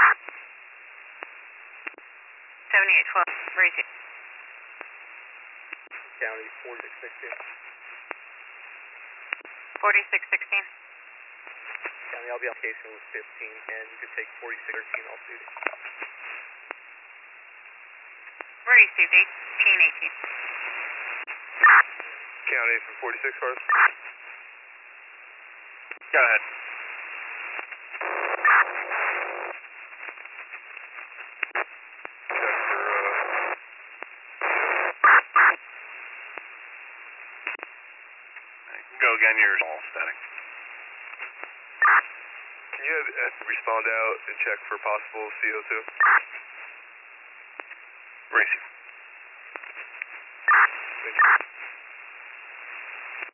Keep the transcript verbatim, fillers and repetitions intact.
seventy-eight twelve, raising. County forty-six sixteen. forty-six sixteen. County, I'll be on location with fifteen, and you can take forty-six thirteen off duty. Received, eighteen eighteen. County from forty-six cars. Go ahead. Check for, uh... Go again, you're all static. Can you have Ed respond out and check for possible C O two? Receive. Thank you.